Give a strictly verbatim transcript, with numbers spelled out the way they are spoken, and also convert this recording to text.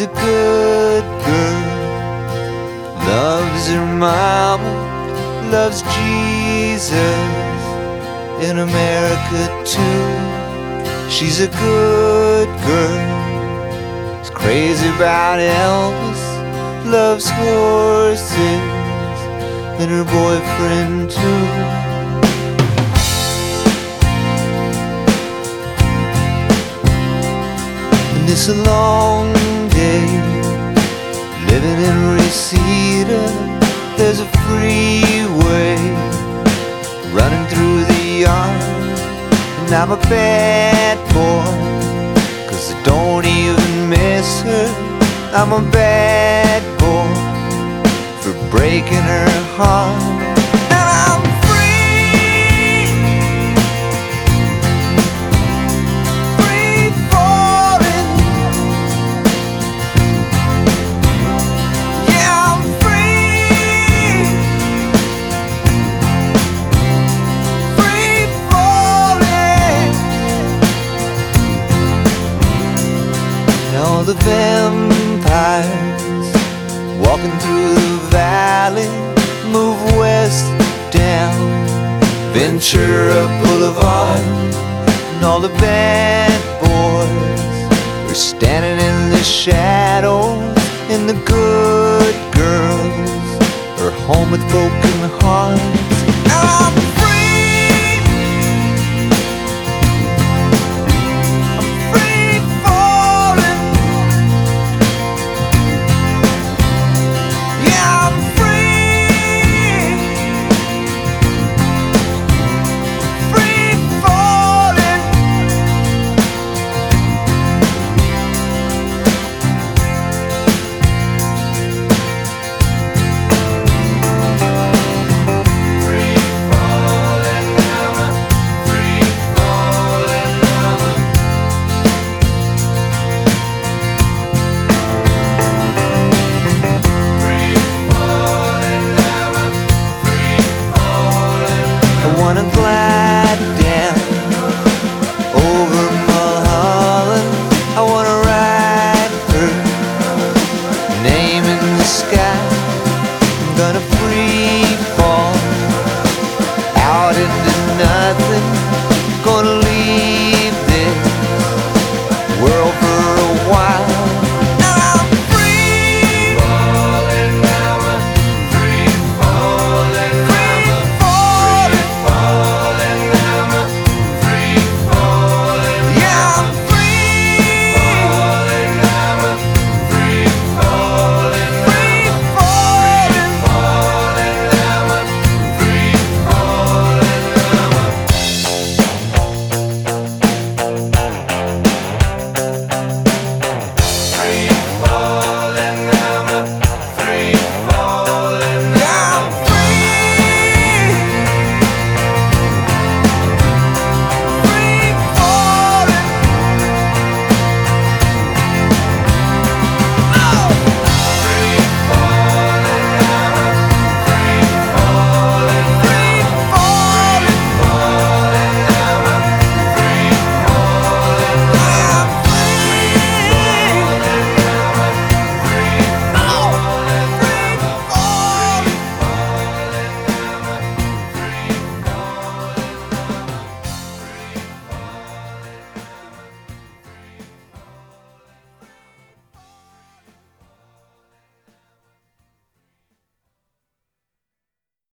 She's a good girl, loves her mama, loves Jesus, in America too. She's a good girl, is crazy about Elvis, loves horses, and her boyfriend too. And it's a long day living in Reseda. There's a freeway running through the yard, and I'm a bad boy, 'cause I don't even miss her. I'm a bad boy for breaking her heart. And I'm free, free falling. Yeah, I'm free, free falling. And all the vampires walking through the valley move west down Ventura Boulevard, and all the bad boys are standing in the shadows, and the good girls are home with broken hearts. And I'm free, I'm free falling. Yeah, I'm free, free falling. Free falling, I'm a free falling, I'm a free falling, I'm a free falling. I wanna glide down over Mulholland. I wanna write her name in the sky. I'm gonna